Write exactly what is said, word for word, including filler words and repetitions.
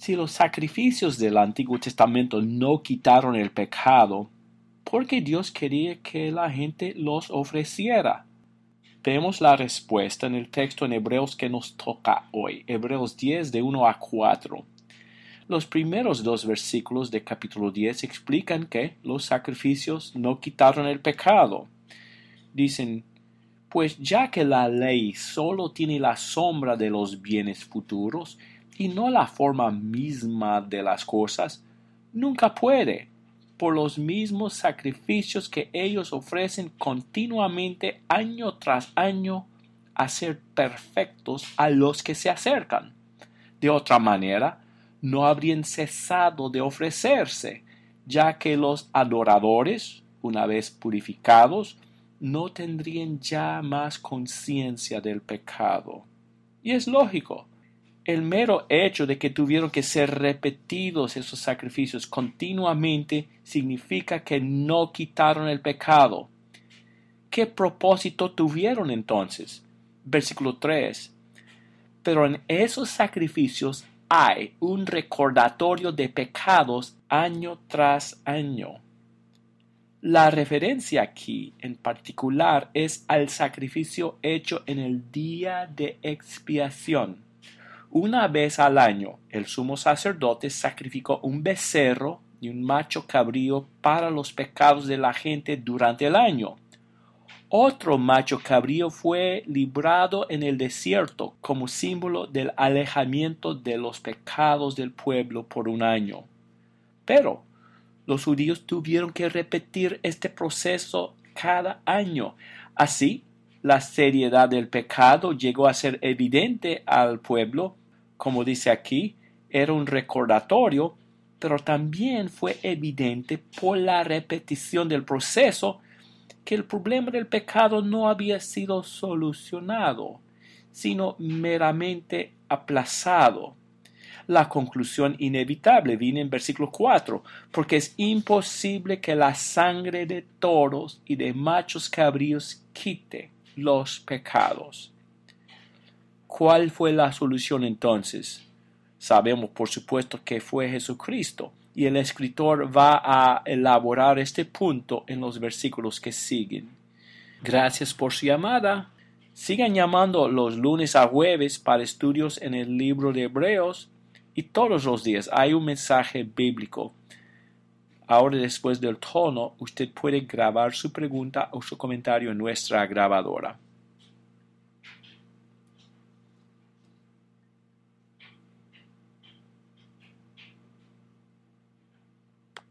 Si los sacrificios del Antiguo Testamento no quitaron el pecado, ¿por qué Dios quería que la gente los ofreciera? Vemos la respuesta en el texto en Hebreos que nos toca hoy, Hebreos diez de uno a cuatro. Los primeros dos versículos de capítulo diez explican que los sacrificios no quitaron el pecado. Dicen, pues ya que la ley solo tiene la sombra de los bienes futuros y no la forma misma de las cosas, nunca puede, por los mismos sacrificios que ellos ofrecen continuamente año tras año, hacer perfectos a los que se acercan. De otra manera, no habrían cesado de ofrecerse, ya que los adoradores, una vez purificados, no tendrían ya más conciencia del pecado. Y es lógico. El mero hecho de que tuvieron que ser repetidos esos sacrificios continuamente significa que no quitaron el pecado. ¿Qué propósito tuvieron entonces? Versículo tres. Pero en esos sacrificios hay un recordatorio de pecados año tras año. La referencia aquí en particular es al sacrificio hecho en el día de expiación. Una vez al año, el sumo sacerdote sacrificó un becerro y un macho cabrío para los pecados de la gente durante el año. Otro macho cabrío fue librado en el desierto como símbolo del alejamiento de los pecados del pueblo por un año. Pero los judíos tuvieron que repetir este proceso cada año. Así, la seriedad del pecado llegó a ser evidente al pueblo, como dice aquí, era un recordatorio, pero también fue evidente por la repetición del proceso que el problema del pecado no había sido solucionado, sino meramente aplazado. La conclusión inevitable viene en versículo cuatro, porque es imposible que la sangre de toros y de machos cabríos quite los pecados. ¿Cuál fue la solución entonces? Sabemos por supuesto que fue Jesucristo, y el escritor va a elaborar este punto en los versículos que siguen. Gracias por su llamada. Sigan llamando los lunes a jueves para estudios en el libro de Hebreos, y todos los días hay un mensaje bíblico. Ahora, después del tono, usted puede grabar su pregunta o su comentario en nuestra grabadora.